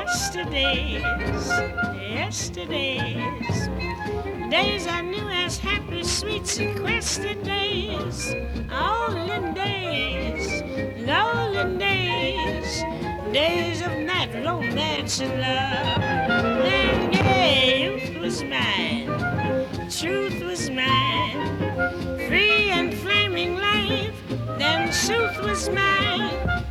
yesterdays, days I knew as happy, sweet, sequestered days, golden days, days of night romance and love. Then gay youth was mine, truth was mine, free and flaming life, then truth was mine.